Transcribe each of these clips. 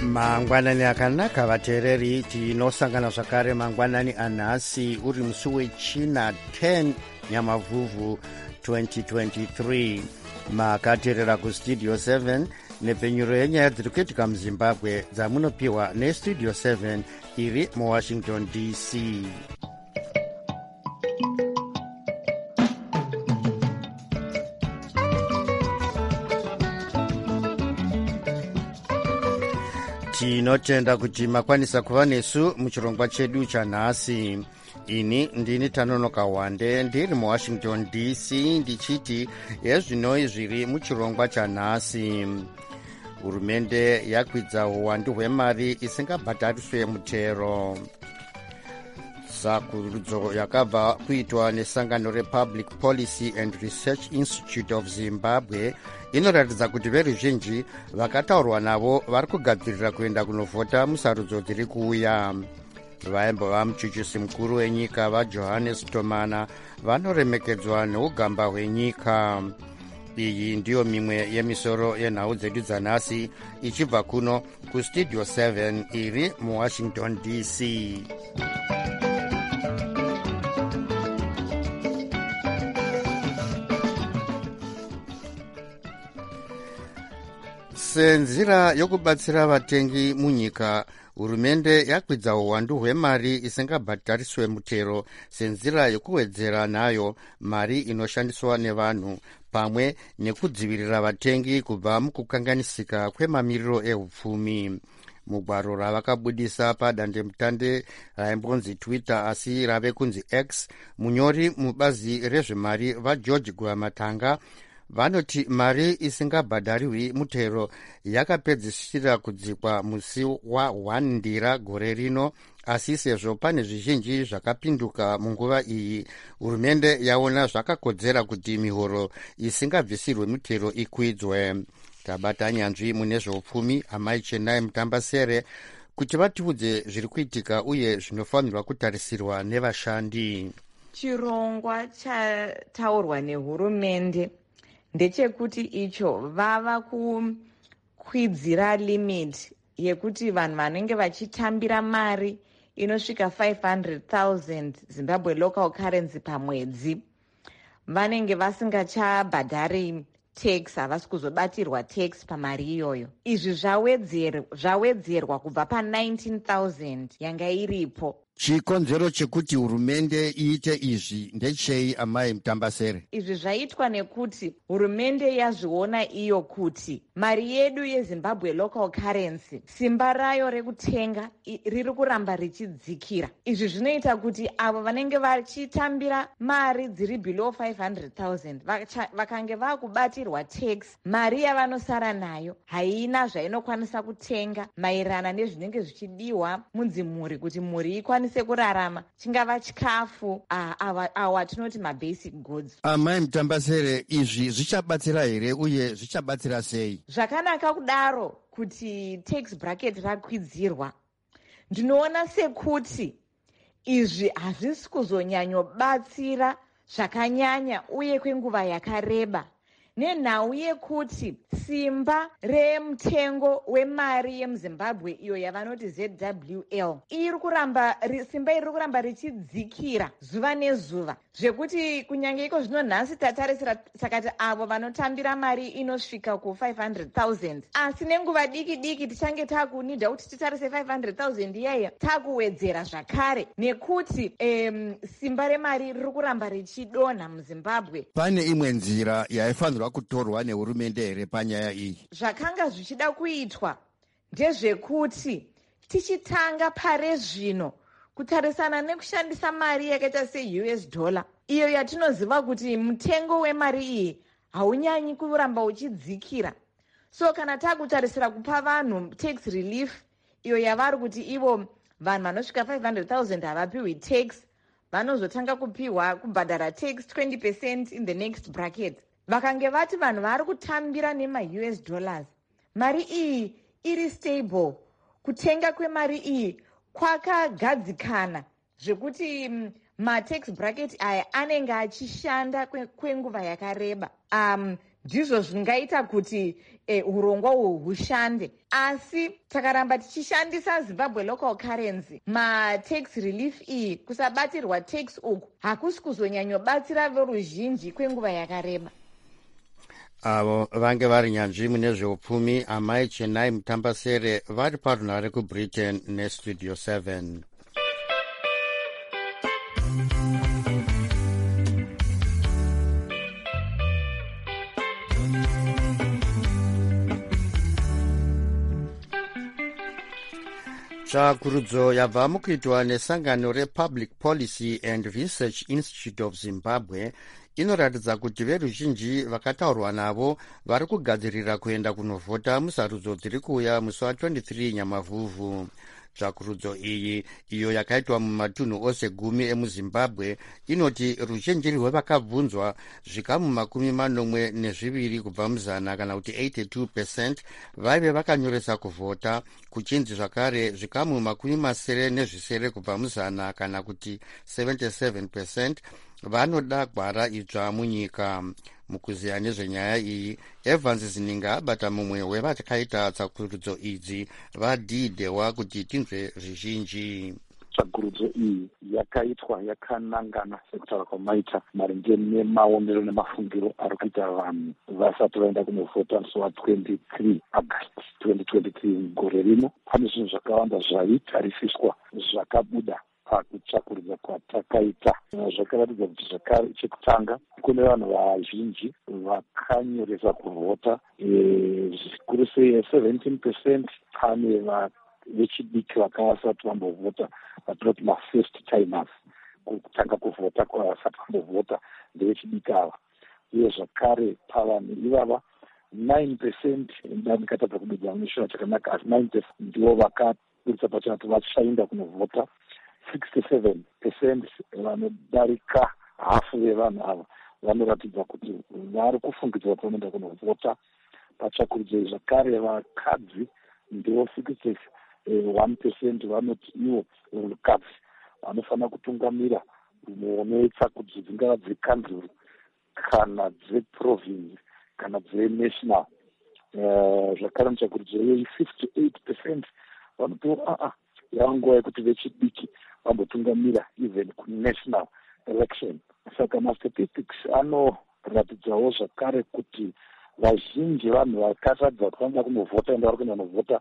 mangwanani akanaka vateereri, tinosangana zvakare mangwanani anhasi uri musi wechina 10 nyamavhuvhu 2023. makateerera kustudio 7 nepfenyuro yenyaya dziri kuitika muzimbabwe dzamunopiwa nestudio 7 iri muwashington dc. tinotenda kuti makwanisa kuva nesu muchirongwa chedu chanhasi. ini ndini Tanonoka Wande ndiri muwashington dc ndichiti yezvinoi zviri muchirongwa chanhasi. hurumende yakwidza uwandu hwemari isingabhadhariswe mutero. sakurudzo yakabva kuitwa nesangano republic policy and research institute of zimbabwe inoratidza kuti veruzhinji vakataurwa navo vari kugadzirira kuenda kunovhota musarudzo dziri kuuya. vaimbova muchuchisi mukuru wenyika vaJohannes Tomana vanoremekedzwa neugamba hwenyika. iyi ndiyo mimwe yemisoro yenhau dzedu dzanhasi ichibva kuno kustudio 7 iri muwashington dc. senzira yokubatsira vatengi munyika, hurumende yakwidza uwandu hwemari isingabhadhariswe mutero senzira yokuwedzera nayo mari inoshandiswa nevanhu pamwe nekudzivirira vatengi kubva mukukanganisika kwemamiriro ehupfumi. mugwaro ravakabudisa padandemutande raimbonzi Twitter asi rave kunzi X, munyori mubazi rezvemari vaGeorge Gwamatanga vanoti mari isingabhadhariwi mutero yakapedzisira kudzikwa musi wa1 ndira gore rino, asi sezvo pane zvizhinji zvakapinduka munguva iyi, hurumende yaona zvakakodzera kuti mihoro isingabvisirwe mutero ikwidzwe. tabata nyanzvi mune zveupfumi amai Chenai Mutambasere kuti vatiudze zviri kuitika uye zvinofanirwa kutarisirwa nevashandi. chirongwa chataurwa nehurumende ndechekuti icho vava kukwidzira limit yekuti vanhu vanenge vachitambira mari inosvika 500,000 Zimbabwe local currency pamwedzi vanenge vasingachabhadhari tax, havasi kuzobatirwa tax pamari iyoyo. izvi zvawedzerwa kubva pa19,000 yanga iripo. chikonzero chekuti hurumende iite izvi ndechei amai Mutambasere? izvi zvaitwa nekuti hurumende yazviona iyo kuti mari yedu yeZimbabwe local currency simba rayo rekutenga riri kuramba richidzikira. izvi zvinoita kuti avo vanenge vachitambira mari dziri below 500,000 vakange vakubatirwa tax, mari yavanosara nayo haina zvainokwanisa kutenga maererano nezvinenge zvichidiwa munzimhuri kuti mhuri ikwanise kurarama, chingava chikafu, awa tinoti mabasic goods. amai Mutambasere, izvi zvichabatsira here uye zvichabatsira sei? zvakanaka kudaro kuti tax bracket rakwidzirwa. ndinoona sekuti izvi hazvisi kuzonyanyobatsira zvakanyanya uye kwenguva yakareba, nenhau yekuti simba remutengo wemari yemuzimbabwe iyo yavanoti ZWL simba iri kuramba richidzikira zuva nezuva, zvekuti kunyange iko zvino nhasi tatarisira sakati avo vanotambira mari inosvika ku500,000, asi nenguva diki diki tichange takunidha kuti titarise 500,000 iyaya takuwedzera zvakare, nekuti simba remari riri kuramba richidonha muzimbabwe. pane imwe nzira yaifanirwa kutorwa nehurumende here panyaya iyi? zvakanga zvichida kuitwa ndezvekuti tichitanga pare zvino kutarisana nekushandisa mari yakaita seUS dollar, iyo yatinoziva kuti mutengo wemari iyi haunyanyi kuramba uchidzikira. so kana takutarisira kupa vanhu tax relief iyo yavari kuti ivo vanhu vanosvika 500,000 havapiwi tax, vanozotanga kubhadhara tax 20% in the next bracket. vakange vati vanhu vari kutambira nemaUS dollars, mari iyi iri stable, kutenga kwemari iyi kwakagadzikana zvekuti matax bracket aya anenge achishanda kwenguva yakareba. ndizvo zvingaita kuti urongwa uhwu hushande. Asi takaramba tichishandisa Zimbabwe local currency, matax relief iyi, kusabatirwa tax uku hakusi kuzonyanyobatsira veruzhinji kwenguva yakareba. Avo vange vari nyanzvi mune zveupfumi amai Chenai Mutambasere vari parunhare kuBritain nestudio 7. Tsvakurudzo yabva mukuitwa nesangano rePublic Policy and Research Institute of Zimbabwe inoratidza kuti veruzhinji vakataurwa navo vari kugadzirira kuenda kunovhota musarudzo dziri kuuya musi wa23 Nyamavhuvhu. Tsvakurudzo iyi, iyo yakaitwa mumatunhu ose 10 emuzimbabwe, inoti ruzhinji rwevakabvunzwa zvikamu 42 kubva muzana kana kuti 82% vaive vakanyoresa kuvhota, kuchinzi zvakare zvikamu 70 kubva muzana kana kuti 77% vanoda gwara idzva munyika. Mukuziya nezvenyaya iyi, Evans Zininga abata mumwe wevakaita tsakurudzo idzi vadhidewa kuti tinzwe zvizhinji. Tsvakurudzo iyi yakaitwa yakanangana sekutaura kwamaita maringe nemaonero nemafungiro ari kuita vanhu vasati vaenda kunovhota musi wa23 August 2023 gore rino. Pane zvinhu zvakawanda zvaitarisiswa zvakabuda pakutsvakurudza kwatakaita. Zvakaratidza kuti zvakare, chekutanga kune vanhu vazhinji vakanyoresa kuvhota, zvikuru sei 17% pane vechidiki vakavasati vambovhota, vatinoti mafirst timers. Kutanga kuvhota kwavasati vambovhota ndevechidiki ava. Uye zvakare pavanhu ivava 9% ndandikatadza kubudza mushona chakanaka, asi 9% ndivo vakabudisa pachana kuti vachaenda kunovhota. 67% vanodarika hafu vevanhu ava vanoratidza kuti vari kufungidzwa panoenda kunovhota. Patsvakurudzo zvakare vakadzi ndivo 61% vanoti ivo vanhukadzi vanofanira kutungamira munetsakurudzo dzingava dzekanzuru kana dzeprovinsi kana dzenational. Zvakare mutsvakurudzo iyoyi 58% vanotiwo yava nguva yekuti vechidiki vambotungamira even kunational election. Saka mastatistics anoratidzawo zvakare kuti vazhinji vanhu vakaratidza kuti vanoda kunovhota ende vari kuenda kunovhota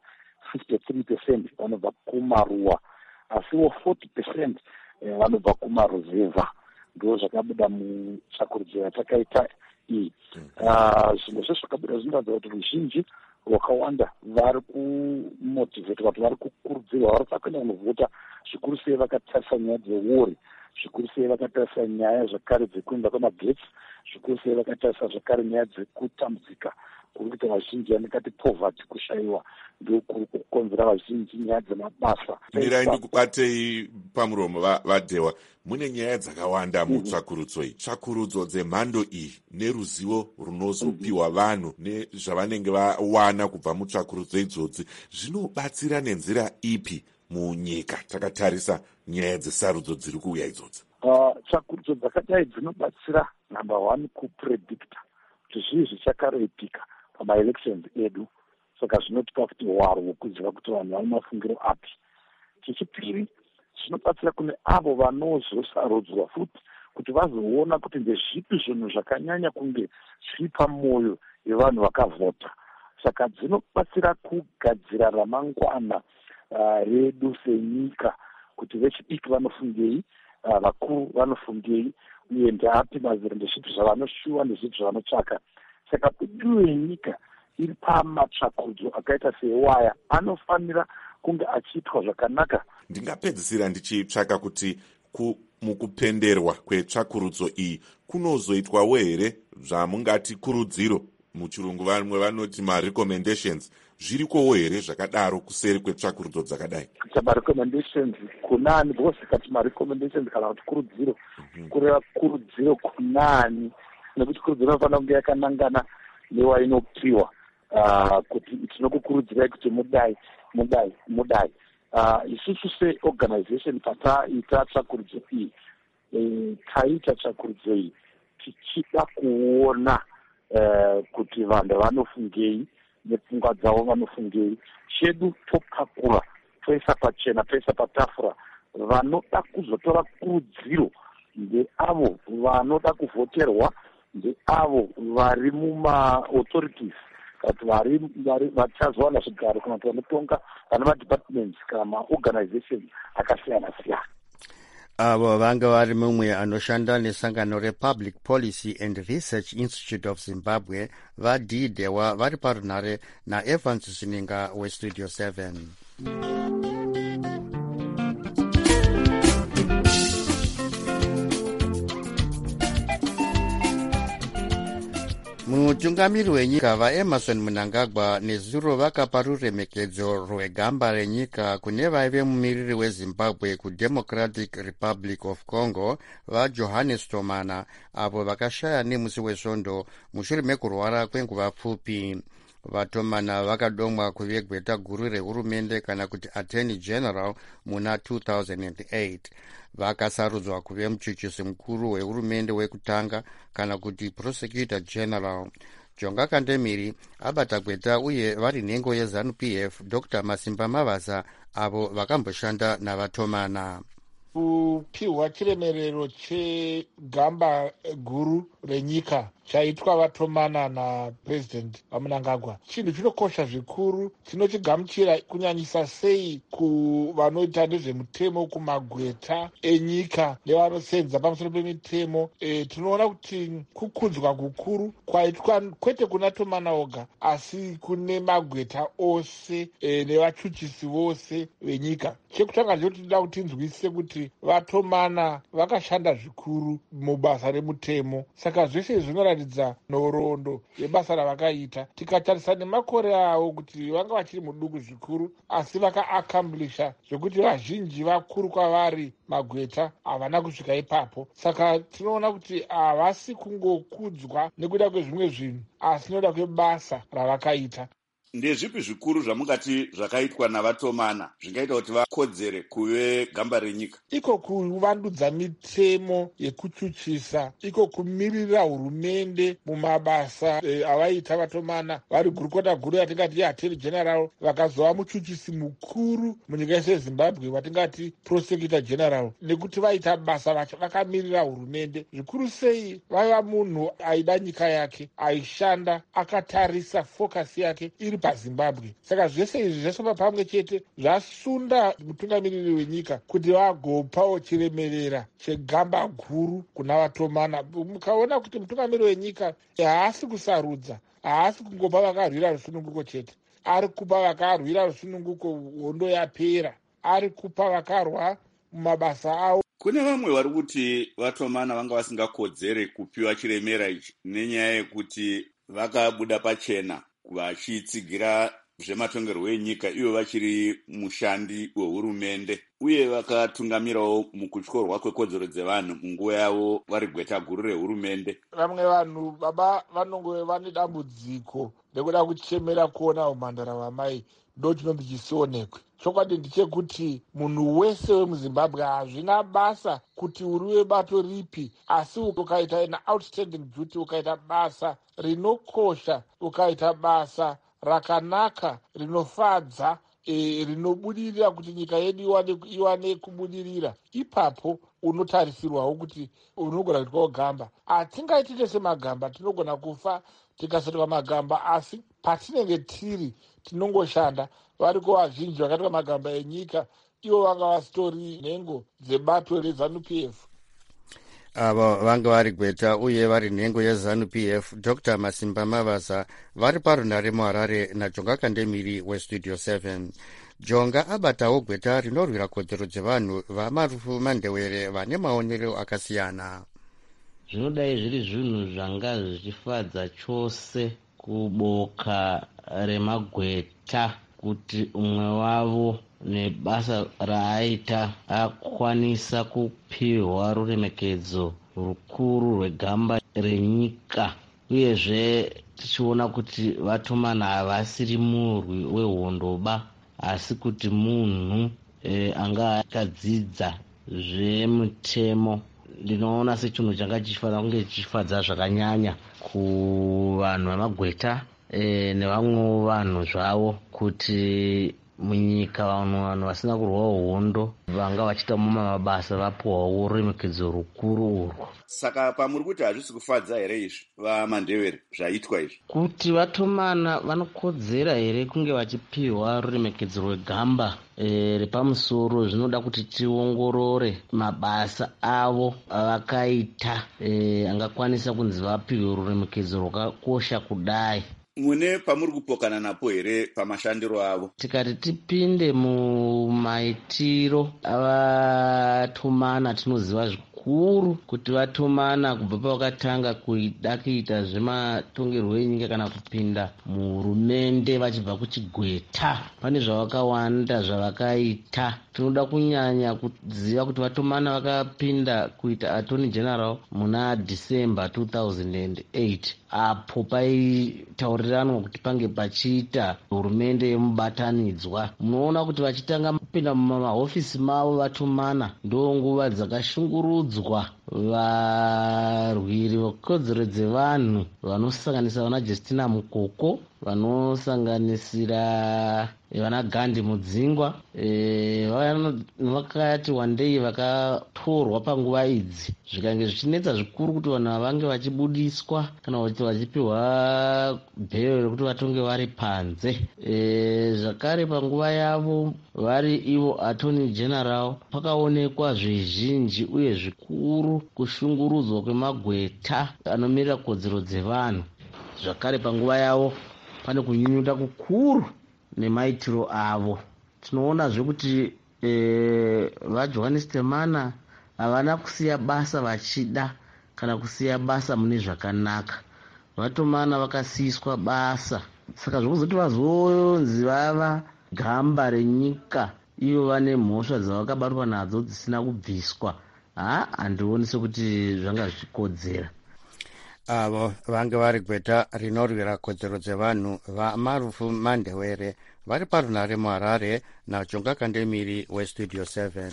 53% vanobva kumaruwa, asiwo 40% vanobva kumaruzevha. Ndo zvakabuda mutsvakurudzo yatakaita iyi. Zvimwe zvezvakabuda zvinoratidza kuti ruzhinji rwakawanda vari kumotivheta, kuti vari kukurudzirwa, vari kuenda kunovhota, zvikuru sei vakatarisa nyaya dzewori, zvikuru sei vakatarisa nyaya zvakare dzekuimba kwemagetsi, zvikuru sei vakatarisa zvakare nyaya dzekutambudzika kuri kuita vazhinji anekati poverty, kushayiwa ndokuri kukonzera vazhinji nyaya dzemabasa. Mirai ndikubatei pamuromo vadewa, mune nyaya dzakawanda mutsvakurudzo iyi. Tsvakurudzo dzemhando iyi neruzivo runozopiwa vanhu nezvavanenge vawana kubva mutsvakurudzo idzodzi zvinobatsira nenzira ipi munyika takatarisa nyaya dzesarudzo dziri kuuya idzodzi? Tsvakurudzo dzakadai dzinobatsira number 1 kupredicta kuti zvii zvichakareitika pamaelections edu, saka zvinotipa kuti hwaro hwekuziva kuti vanhu vane mafungiro api. Chechipiri, zvinobatsira kune avo vanozosarudzwa futi kuti vazoona kuti ndezvipi zvinhu zvakanyanya kunge zviri pamwoyo yevanhu vakavhota. Saka dzinobatsira kugadzira ramangwana redu senyika, kuti vechidiki vanofungei, vakuru vanofungei, uye ndapi maziro ndezvipi zvavanoshuwa ndezvipi zvavanotsvaka. Saka budiriro yenyika iri pamatsvakurudzo akaita sewaya anofanira kunge achiitwa zvakanaka. Ndingapedzisira ndichitsvaka kuti mukupenderwa kwetsvakurudzo iyi kunozoitwawo here zvamungati kurudziro, muchirungu vamwe vanoti marecommendations, zvirikowo here zvakadaro kuseri kwetsvakurudzo dzakadai? Kuita marecommendations kunani, because kati marecommendations kana kuti kurudziro, kureva kurudziro kunani, nekuti kurudziro inofanira kunge yakanangana newainopiwa, kuti tinokukurudzirai kuti mudai. Isusu seorganization pataita tsvakurudzo iyi, taita tsvakurudzo iyi tichida kuona kuti vanhu vanofungei nepfungwa dzavo vanofungei. Chedu topakura toisa pachena, toisa patafura. Vanoda kuzotora kurudziro ndeavo vanoda kuvhoterwa, ndeavo vari muma-authorities, kuti vachazowana zvigaro kana kuti vanotonga vana ma-departments kana ma-organizations akasiyana-siyana. Avo vanga vari mumwe anoshanda nesangano rePublic Policy and Research Institute of Zimbabwe vadhidewa vari parunhare naEvans Zininga weStudio 7. Mutungamiri wenyika vaEmerson Mnangagwa nezuro vakapa ruremekedzo rwegamba renyika kune vaive mumiriri weZimbabwe kuDemocratic Republic of Congo vaJohannes Tomana avo vakashaya nemusi wesvondo mushure mekurwara kwenguva pfupi. Vatomana vakadomwa kuve gweta guru rehurumende kana kuti Attorney General muna 2008. Vakasarudzwa kuve muchuchisi mukuru wehurumende wekutanga kana kuti Prosecutor General. Jonga Kandemiri abata gweta uye vari nhengo yeZANU-PF Dr. Masimba Mavasa avo vakamboshanda navatomana. Kupiwa chiremerero chegamba guru renyika chaitwa vatomana naPresident vaMnangagwa chinhu chinokosha zvikuru, tinochigamuchira kunyanyisa sei kuvanoita nezvemutemo kumagweta enyika nevanosenza pamusoro pemitemo. Tinoona kuti kukudzwa kukuru kwaitwa kwete kuna Tomana oga asi kune magweta ose nevachuchisi vose venyika. Chekutanga ndicho tinoda kuti tinzwisise kuti vatomana vakashanda zvikuru mubasa remutemo, saka zvese zvinoratidza nhoroondo yebasa ravakaita. Tikatarisa nemakore avo kuti vanga vachiri muduku zvikuru, asi vakaakambilisha zvokuti vazhinji vakuru kwavari magweta havana kusvika ipapo. Saka tinoona kuti havasi kungokudzwa nekuda kwezvimwe zvinhu, asi noda kwebasa ravakaita. Ndezvipi zvikuru zvamungati zvakaitwa navatomana zvingaita kuti vakodzere kuve gamba renyika? Iko kuvandudza mitemo yekuchuchisa, iko kumirira hurumende mumabasa avaita vatomana vari gurukota guru yatingati Attorney General, vakazova muchuchisi mukuru munyika yese yeZimbabwe watingati Prosecutor General, nekuti vaita basa vakamirira hurumende. Zvikuru sei vaiva munhu aida nyika yake, aishanda akatarisa focus yake iri paZimbabwe. Saka zvese izvi zvasopa pamwe chete zvasunda mutungamiriri wenyika kuti vagopawo chiremerera chegamba guru kuna vatomana. Mukaona kuti mutungamiriri wenyika haasi kusarudza, haasi kungopa vakarwira rusununguko chete, ari kupa vakarwira rusununguko hondo yapera, ari kupa vakarwa mumabasa avo. Kune vamwe vari kuti vatomana vanga vasingakodzere kupiwa chiremera ichi nenyaya yekuti vakabuda pachena vachitsigira zvematongerwo enyika ivo vachiri mushandi wehurumende, uye vakatungamirawo mukutyorwa kwekodzero dzevanhu munguva yavo vari gweta guru rehurumende. Vamwe vanhu baba vanongove vane dambudziko nekuda kuchemera kuona umhandara vamai ndo chinonzi chisionekwe. Chokwadi ndechekuti munhu wese wemuZimbabwe hazvina basa kuti uri webato ripi, asi ukaita an outstanding duty, ukaita basa rinokosha, ukaita basa rakanaka rinofadza, rinobudirira kuti nyika yedu iwane kubudirira, ipapo unotarisirwawo kuti unogona kuitwawo gamba. Hatingaitite semagamba, tinogona kufa tikasaitwa magamba, asi patinenge tiri tinongoshanda. Variko vazhinji vakaitwa magamba enyika, ivo vanga vasitori nhengo dzebato reZANU-PF. Avo vanga vari gweta uye vari nhengo yeZANU-PF Dr. Masimba Mavasa vari parunhare muHarare naJonga Kandemiri weStudio 7. Jonga abatawo gweta rinorwira kodzero dzevanhu vaMarufu Mandewere vane maonero akasiyana. Zvinodai zviri zvinhu zvanga zvichifadza chose kuboka remagweta kuti umwe wavo nebasa raaita akwanisa kupiwa ruremekedzo rukuru rwegamba renyika. Uyezve tichiona kuti vatomana havasiri murwi wehondoba, asi kuti munhu anga akadzidza zvemutemo ndinoona sechinhu changa chichifanira kunge chichifadza zvakanyanya kuvanhu vamagweta nevamwewo vanhu zvavo, kuti munyika vanhu vasina kurwa hondo vanga vachiita mabasa vapuwawo ruremekedzo rukuru urwo. Saka pamuri kuti hazvisi kufadza here izvi vaMandebele zvaitwa izvi? Kuti vatomana vanokodzera here kunge vachipiwa ruremekedzo rwegamba repamusoro, zvinoda kuti tiongorore mabasa avo avakaita angakwanisa kunzi vapiwe ruremekedzo rwakakosha kudai. Mune pamuri kupokana napo here pamashandiro avo? Tikati tipinde mumaitiro avatomana, tinoziva zvikuru kuti vatomana kubva pavakatanga kuida kuita zvematongerwo enyika kana kupinda muhurumende vachibva kuchigweta, pane zvavakawanda zvavakaita. Tinoda kunyanya kuziva kuti vatomana vakapinda kuita attorney general muna December 2008, apo paitauriranwa kuti pange pachiita hurumende yemubatanidzwa. Munoona kuti vachitanga kupinda mumahofisi mavo vatomana ndonguva dzakashungurudzwa varwiri vekodzero dzevanhu vanosanganisira vana Justina Mukoko, vanosanganisira vana Gandhi Mudzingwa, vakati wandei vakatorwa panguva idzi. Zvikange zvichinetsa zvikuru kuti vanhu vange vachibudiswa kana kuti vachipiwa bhero rekuti vatonge vari panze. Zvakare panguva yavo vari ivo attorney general pakaonekwa zvizhinji uye zvikuru kushungurudzwa kwemagweta anomirira kodzero dzevanhu. Zvakare panguva yavo pane kunyunyuta kukuru nemaitiro avo. Tinoona zvekuti vaJohannes Temana havana kusiya basa vachida kana kusiya basa mune zvakanaka. Vatomana vakasiyiswa basa, saka zvokuzoti vazonzi vava gamba renyika ivo vane mhosva dzavakabatwa nadzo dzisina kubviswa, handioni sekuti zvanga zvichikodzera. Avo vange vari gweta rinorwira kodzero dzevanhu vaMarufu Mandebele vari parunhare muHarare naJonga Kandemiri weStudio 7.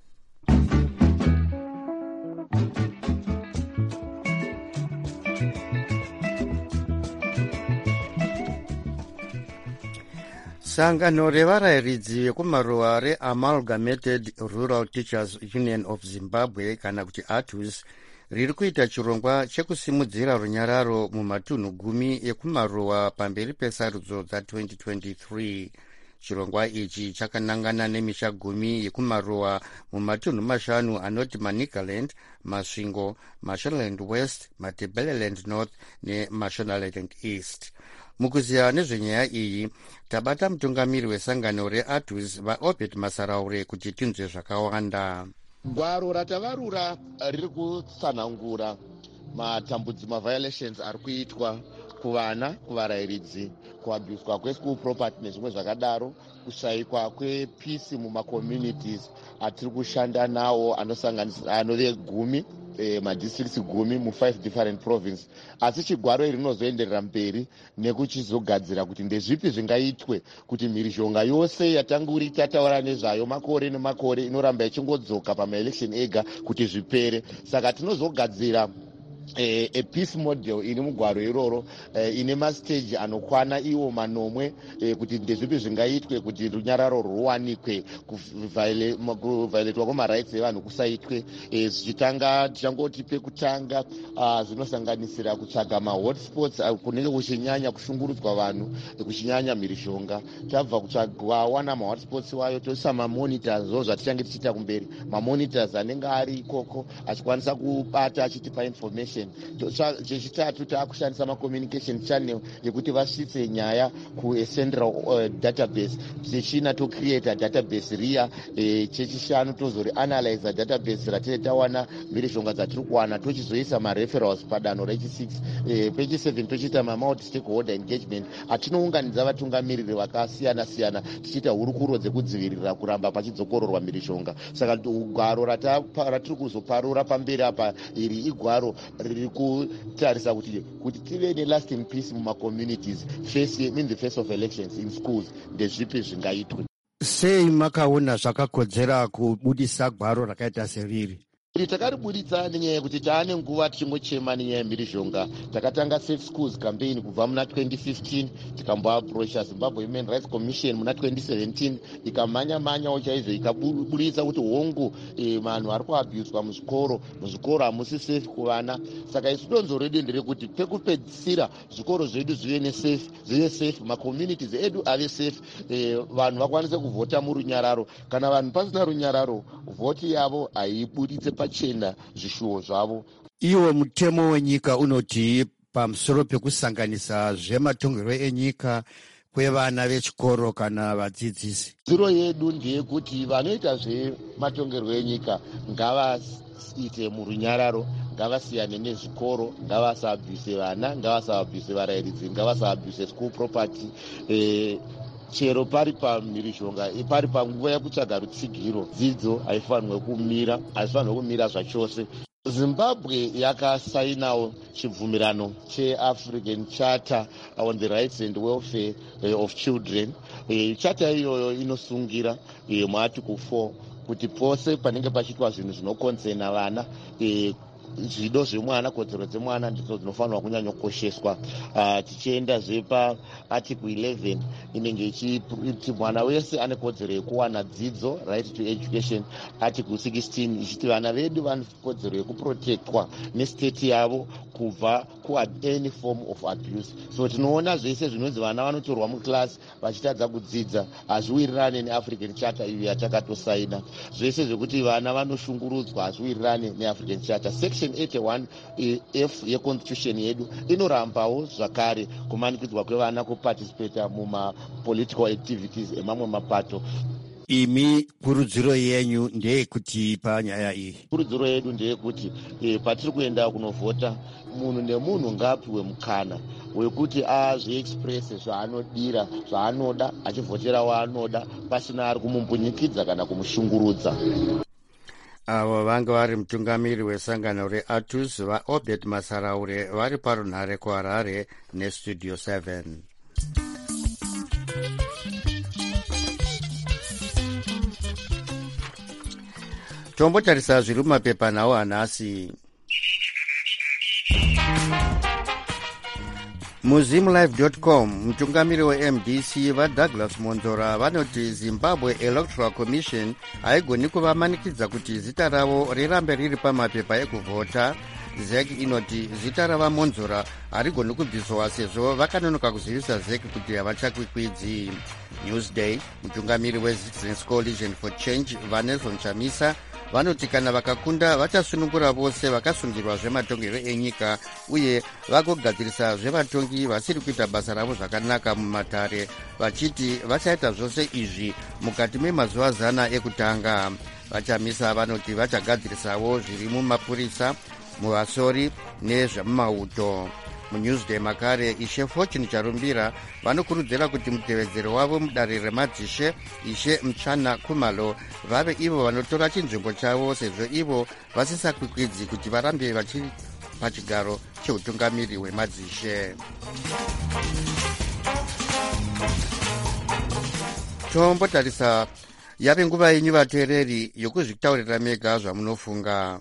Sangano revarayiridzi vekumaruwa reAmalgamated Rural Teachers Union of Zimbabwe kana kuti ATUS riri kuita chirongwa chekusimudzira runyararo mumatunhu 10 ekumaruwa pamberi pesarudzo dza2023. Chirongwa ichi chakanangana nemisha 10 yekumaruwa mumatunhu 5 anoti Manicaland, Masvingo, Mashonaland West, Matabeleland North neMashonaland East. Mukuziya nezvenyaya iyi tabata mutungamiri wesangano reATUS vaObed Masaraure kuti tinzwe zvakawanda. Gwaro ratavarura riri kutsanangura maviolations ari kuitwa kuvana, kuvarayiridzi, kuabuswa kweschool property nezvimwe zvakadaro, kushayikwa kwepeace mumaCommunities atiri kushanda nawo anosanganisira anove 10 madistricts 10 mu5 different provinces. Asi chigwaro iri rinozoenderera mberi nekuchizogadzira kuti ndezvipi zvingaitwe kuti mhirizhonga yose yatanguri tataura nezvayo makore nemakore inoramba ichingodzoka pamaelection ega kuti zvipere. Saka tinozogadzira peace model iri mugwaro iroro ine mastage anokwana iwo manomwe kuti ndezvipi zvingaitwe kuti runyararo ruwanikwe, kuvhailetwa kwemarights evanhu kusaitwe. Zvichitanga tichangoti pekutanga zvinosanganisira kutsvaga mahotspots kunenge kuchinyanya kushungurudzwa vanhu, kuchinyanya mhirizhonga. Tabva kutsvagwana mahotspots wayo toisa mamonitors zvatichange tichiita kumberi, mamonitors anenge ari ikoko achikwanisa kubata achitipa information. Chechitatu taakushandisa macommunication channel yekuti vasvitse nyaya kucentral database. Chechina tocreata database riya. Chechishanu tozorianalyza database ratine tawana mhirizhonga dzatiri kuwana tochizoisa mareferrals padanho rechi6. Pechi7 tochiita mamouth stakeholder engagement atinounganidza vatungamiriri vakasiyana siyana tichiita hurukuro dzekudzivirira kuramba pachidzokororwa mhirizhonga. Saka gwaro ratiri kuzoparura pamberi apa iri igwaro riri kutarisa kuti tive nelasting peace mumaCommunities in the face of elections in schools. Ndezvipi zvingaitwe? Sei makaona zvakakodzera kubudisa gwaro rakaita seriri? kuti takaribuditsa nenyaya yekuti taane nguva tichingochema nenyaya yemhirizhonga. Takatanga Safe Schools campaign kubva muna 2015 tikamboaprocha Zimbabwe Human Rights Commission muna 2017 ikamhanya-manyawo chaizvo ikabuditsa kuti hongu vanhu vari kuabhuswa muzvikoro hamusi safe kuvana. Saka isu donzo redu nderekuti pekupedzisira zvikoro zvedu zvive safe, macommunities edu ave safe, vanhu vakwanise kuvhota murunyararo. Kana vanhu pasina runyararo, vhoti yavo haibuditse pachena zvishuwo zvavo. Iwo mutemo wenyika unoti pamusoro pekusanganisa zvematongerwo enyika kwevana vechikoro kana vadzidzisi. Ziro yedu ndeyekuti vanoita zvematongerwo enyika ngavaite murunyararo, ngavasiyane nezvikoro, ngavasabvise vana, ngavasabvise varayiridzi, ngavasabvise school property. Chero pari pamhirizhonga, pari panguva yekutsvaga rutsigiro, dzidzo haifanirwe kumira zvachose. Zimbabwe yakasainawo chibvumirano cheAfrican Charter on the Rights and Welfare of Children. Charter iyoyo inosungira muarticle 4 kuti pose panenge pachiitwa zvinhu zvinokonsena vana, zvido zvemwana, kodzero dzemwana ndidzo dzinofanirwa kunyanyokosheswa. Tichienda zvepa article 11 inenge ichiti mwana wese ane kodzero yekuwana dzidzo, right to education. Article 16 ichiti vana vedu vane kodzero yekuprotectwa nestate yavo kubva any form of abuse. So tinoona zvese zvinonzi vana vanotorwa muclass vachitadza kudzidza hazviwirirane neAfrican Charter iyo yatakatosaina. Zvese zvekuti vana vanoshungurudzwa hazviwirirane neAfrican Charter. Section 81F yeconstitution yedu inorambawo zvakare kumanikidzwa kwevana kuparticipata muma-political activities emamwe mapato. Imi kurudziro yenyu ndeyekuti panyaya iyi? Kurudziro yedu ndeyekuti patiri kuenda kunovhota, munhu nemunhu ngaapiwe mukana wekuti azviexpresse zvaanodira, zvaanoda, achivhotera waanoda pasina ari kumumbunyikidza kana kumushungurudza. Avo vanga vari mutungamiri wesangano reATUS vaObed Masaraure vari parunhare kuHarare neStudio 7. Tombotarisa zviri mumapepa nawo hanhasi. Muzimlive.com mutungamiri weMDC vaDouglas Monzora vanoti Zimbabwe Electoral Commission haigoni kuvamanikidza kuti zita ravo rirambe riri pamapepa ekuvhota. ZEC inoti zita ravaMonzora harigoni kubviswa sezvo vakanonoka kuzivisa ZEC kuti havachakwikwidzi. Newsday mutungamiri weCitizens Coalition for Change Vanelson Chamisa vanoti kana vakakunda vachasunungura vose vakasungirwa zvematongerwo enyika uye vagogadzirisa zvevatongi vasiri kuita basa ravo zvakanaka mumatare, vachiti vachaita zvose izvi mukati memazuva 100 ekutanga. Vachamisa vanoti vachagadzirisawo zviri mumapurisa, muvasori nezvemumauto. MuNewsday makare Ishe Fortune Charumbira vanokurudzira kuti mutevedzero wavo mudare remadzishe Ishe Mchana Kumalo vave ivo vanotora chinzvimbo chavo sezvo ivo vasisakwikwidzi kuti varambe vachiri pachigaro cheutungamiri hwemadzishe. Tombotarisa yave nguva yenyu vateereri yokuzvitaurira mega zvamunofunga.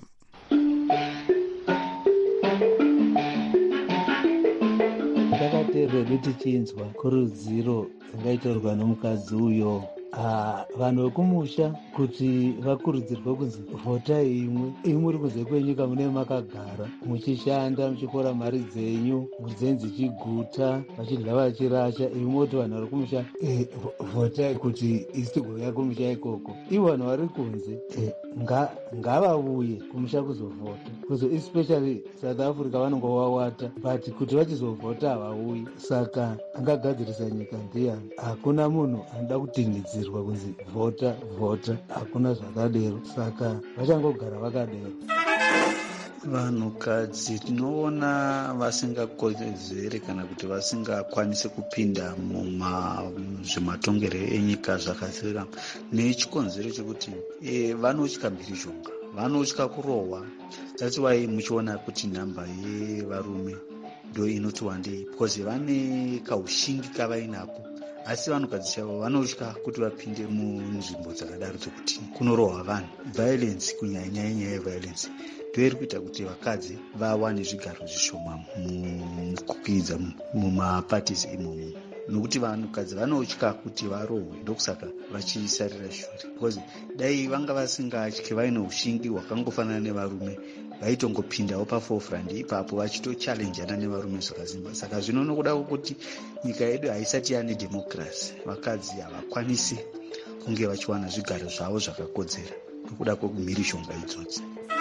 Takateerera tichinzwa kurudziro ingaitorwa nomukadzi uyo. Vanhu vekumusha kuti vakurudzirwe kunzi vhotai imwe uri kunze kwenyika mune makagara muchishanda muchikora mari dzenyu mudzenzi chiguta vachidya vachirasha, imi moti vanhu vari kumusha vhotai kuti isi tigouya kumusha ikoko. Ivo vanhu vari kunze ngavauye kumusha kuzovhota, especially South Africa vanonga wawata, but kuti vachizovhota havauyi. Saka angagadzirisa nyika ndiani? Hakuna munhu anoda kutinhidzirwa kunzi vhota vhota, hakuna zvakadero. Saka vachangogara vakadero. Vanhukadzi tinoona vasingakodzeri kana kuti vasingakwanisi kupinda muzvimatongero enyika zvakasiyana nechikonzero chekuti vanotya mhirizhonga, vanotya kurohwa. That's why muchiona kuti nhamba yevarume ndo inoti wandei, because vane kaushingi kavainako asi vanhukadzi chavo vanotya kuti vapinde munzvimbo dzakadaro dzokuti kunorohwa vanhu. Violence, kunyanya nyaya yeviolence ndiyo iri kuita kuti vakadzi vawane zvigaro zvishoma mukukwidza mumaparties imomo, nokuti vanhukadzi vanotya kuti varohwe, ndokusaka vachisarira shure. Because dai vanga vasingatyi, vaine ushingi hwakangofanana nevarume, vaitongopindawo paforefront ipapo vachitochallenjana nevarume zvakazimba. Saka zvino nokuda kwokuti nyika yedu haisati yane democracy, vakadzi havakwanisi kunge vachiwana zvigaro zvavo zvakakodzera nokuda kwemhirishonga idzodzi.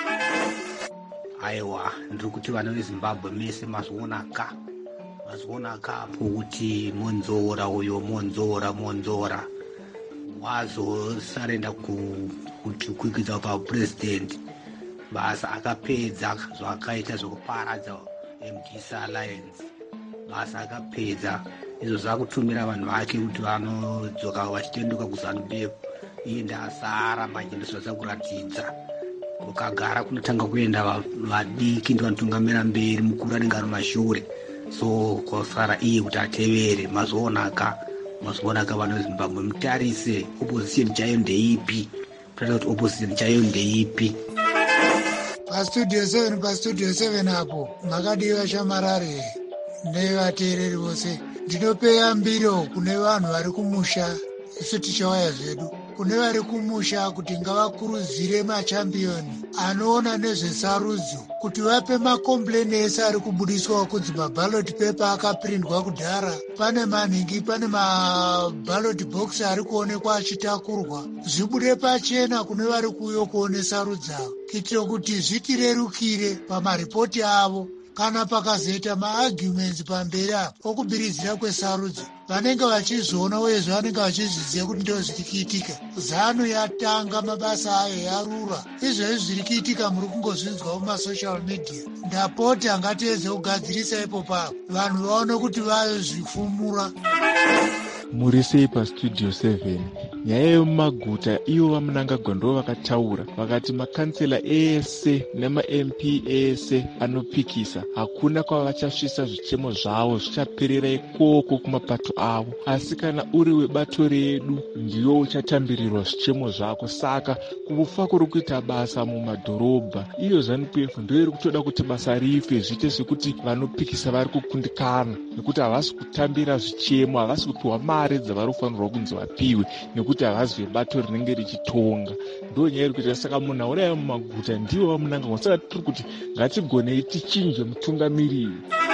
Aiwa, ndiri kuti vana vezimbabwe mese mazionaka apo kuti monzora uyo monzora wazosarenda kukwikidza papurezidendi, basa akapedza zvakaita zvokuparadza MDC Alliance, basa akapedza izvo zvakutumira vanhu vake kuti vanodzoka vachitenduka kuZANU-PF. Iye ndasara manje ndozvakuratidza ukagara kunotanga kuenda vadiki ndovanotungamira mberi, mukuru anenge ari mashure, so kwasara iye kuti atevere. Mazionaka vanhu veZimbabwe, mutarise opposition chayo ndeipi, tata kuti opposition chayo ndeipi. Pastudio 7 apo makadiwa Shamarare nevateereri vose, ndinopeya mbiro kune vanhu vari kumusha. Isu tichawaya zvedu kune vari kumusha kuti ngavakurudzire machampioni anoona nezvesarudzo kuti vape makompleni ese ari kubudiswa kunzi maballot paper akaprindwa kudhara, pane manhingi, pane maballot box ari kuonekwa achitakurwa, zvibude pachena kune vari kuuyo kuone sarudzo avo, kuitira kuti zvitirerukire pamaripoti avo kana pakazoita maarguments pamberi apo okubiridzira kwesarudzo, vanenge vachizoona uyezve vanenge vachizviziva kuti ndo zviri kuitika. ZANU yatanga mabasa ayo yarura, izvozvi zviri kuitika muri kungozvinzwa mumasocial media. Ndapota ngatiedze kugadzirisa ipo papo vanhu vaone kuti vazvifumura. Muri sei pastudio 7? Nyaya yemumaguta ivo vamunangagwa ndo vakataura vakati makansela ese nema-MP ese anopikisa hakuna kwavachasvisa zvichemo zvavo, zvichaperera ikoko kumapato avo. Asi kana uri webato redu ndiwo uchatambirirwa zvichemo zvako. Saka kufa kuri kuita basa mumadhorobha, iyo ZANU-PF ndo iri kutoda kuti basa rife, zviite zvekuti vanopikisa vari kukundikana, nekuti havasi kutambira zvichemo, havasi kupiwa mari dzavari kufanirwa kunzi vapiwe, nekuti havasi vebato rinenge richitonga. Ndo nyaya iri kuita. Saka munhu auraya mumaguta ndiwo vamunangagwa. Saka tiri kuti ngatigonei tichinje mutungamiriri.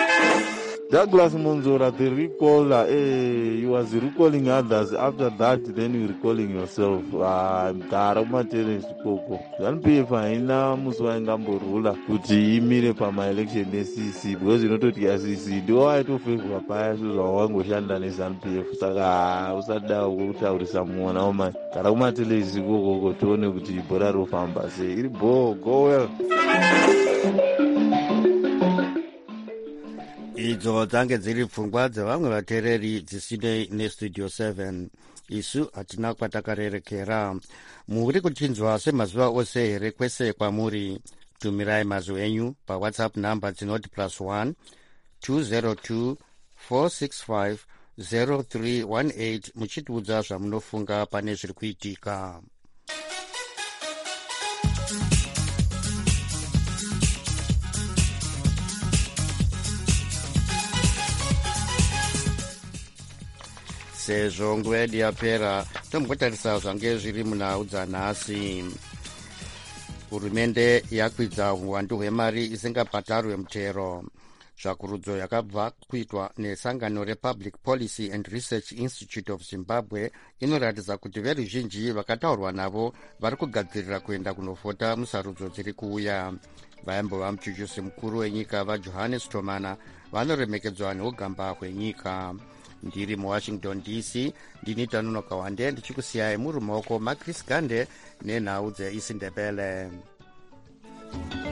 Douglas Monzora, the recaller, you was recalling others. After that, then you recalling yourself. Gara kumatennis koko. ZANU-PF haina musi waingamborula kuti imire pama-election neCC, because inototi yaCC ndiwo waitofevhwa paya zvezvawangoshanda neZANU-PF. Saka usada kutaurisa muona wamai. Gara kumatelevizi koko tione kuti bhora rofamba sei. Iri go well. Idzo dzange dziri pfungwa dzevamwe vateereri dzisinei nestudio 7. Isu hatina kwatakarerekera. Muri kuchinzwa semazuva ose here kwese kwamuri. Tumirai mazwi enyu paWhatsApp namba dzinoti +1 202 465 0318 muchitiudza zvamunofunga pane zviri kuitika. Sezvo nguva yedu yapera, tombotarisa zvange zviri munhau dzanhasi. Hurumende yakwidza uwandu hwemari isingabhadharwe mutero. Tsvakurudzo yakabva kuitwa nesangano rePublic Policy and Research Institute of Zimbabwe inoratidza kuti veruzhinji vakataurwa navo vari kugadzirira kuenda kunovhota musarudzo dziri kuuya. Vaimbova muchuchusi mukuru wenyika vaJohannes Tomana vanoremekedzwa neugamba hwenyika. Ndiri muWashington DC, ndini Tanunoka Wande ndichikusiyai muri mumaoko maChris Gande nenhau dzeIsindebele.